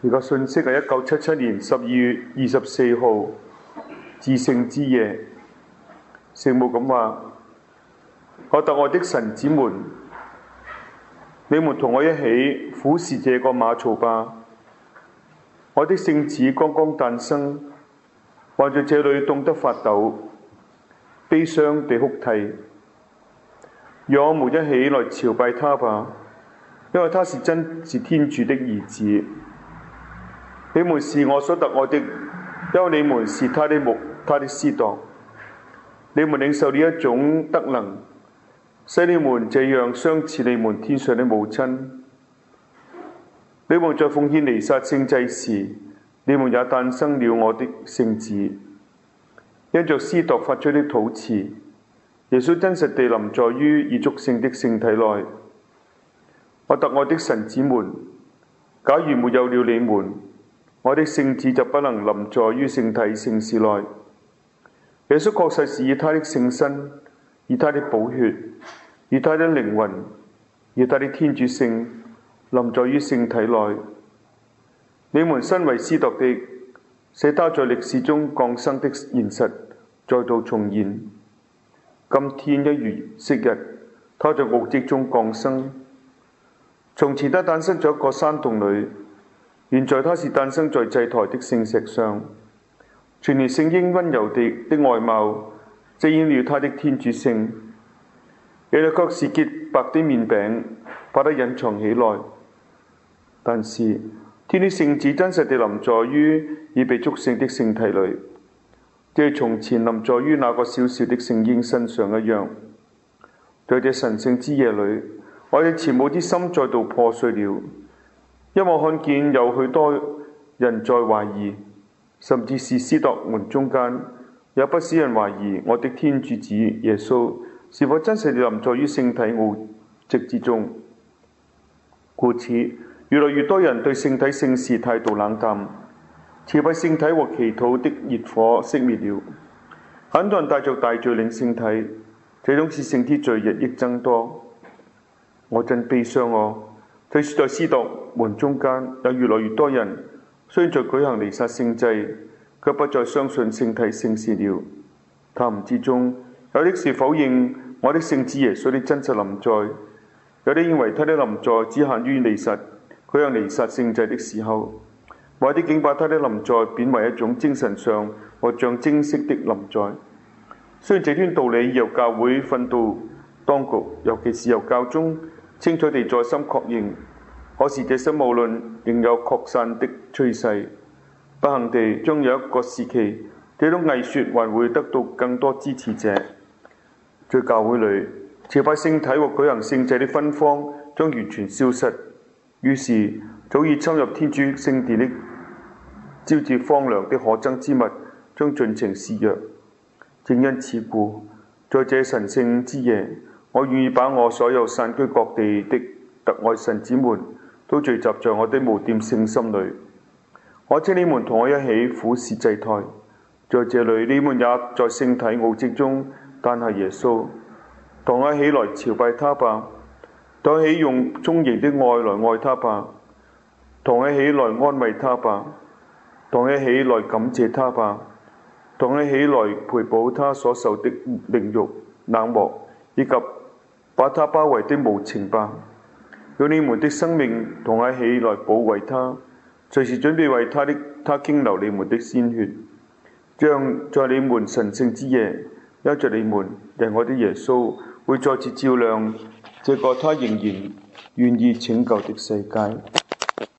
呢個信息係1977年12月24號至聖之夜，聖母咁話：我特愛的神子們，你們同我一起俯視這個馬槽吧。我的聖子剛剛誕生，還在這裏凍得發抖，悲傷地哭啼。讓我們一起來朝拜他吧，因為他是真是天主的兒子。你們是我所特愛的，因為你們是他的牧，他的司鐸。你們領受了一種德能，使你們這樣相似你們天上的母親。你們在奉獻彌撒聖祭時，你們也誕生了我的聖子。因着司鐸發出的禱詞，耶穌真實地臨在於已祝聖的聖體內。我特愛的神子們，假如沒有了你們，我的聖子就不能臨在於聖體聖事內。耶穌確實是以他的聖身、以他的寶血、以他的靈魂、以他的天主性臨在於聖體內。你們身為司鐸的，使他在歷史中降生的現實再度重現。今天一如昔日，他在奧蹟中降生。從前他誕生在一個山洞裏，現在他是誕生在祭台的聖石上。全年聖嬰溫柔的外貌遮掩了他的天主性，你哋卻是潔白的面餅，把它隱藏起來。但是天主聖子真實地臨在於已被祝聖的聖體裏，即係從前臨在於那個小小的聖嬰身上一樣。在這神聖之夜裏，我哋慈母之心再度破碎了，因為我看見有許多人在懷疑，甚至是司鐸們中間有不少人懷疑我的天主子耶穌是否真實地臨在於聖體奧蹟之中。故此，越來越多人對聖體聖事態度冷淡，朝拜聖體和祈禱的熱火熄滅了。很多人帶着大罪領聖體，這種是聖之罪日益增多。我真悲傷哦！就是在司鐸們中間有越來越多人，雖然在舉行彌撒聖祭，卻不再相信聖體聖事了。他們之中，有的是否認我的聖子耶穌的真實臨在，有的認為他的臨在只限於舉行彌撒聖祭的時候，或者竟把他的臨在貶為一種精神上和象徵式的臨在。雖然這段道理由教會訓導當局，尤其是由教宗清楚地再三確認，可是這些謬論仍有擴散的趨勢。不幸地，將有一個時期，這種偽說還會得到更多支持者。在教會裏，朝拜聖體和舉行聖祭的芬芳將完全消失，於是早已侵入天主聖殿的招致荒涼的可憎之物將盡情肆虐。正因此故，在這神聖之夜，我願意把我所有散居各地的特愛神子們都聚集在我的無玷聖心裏。我請你們同我一起俯視祭台，在這裏你們也在聖體奧蹟中誕下耶穌，同我一起來朝拜他吧，同我一起用充盈的愛來愛他吧，同我一起來安慰他吧，同我一起來感謝他吧，同我一起來陪補他所受的凌辱、冷漠，以及把他包圍的無情吧。用你們的生命同我一起來保衛他，隨時準備為他傾流你們的鮮血，這樣在你們神聖之夜，因着你們，人我的耶穌會再次照亮這個他仍然願意拯救的世界。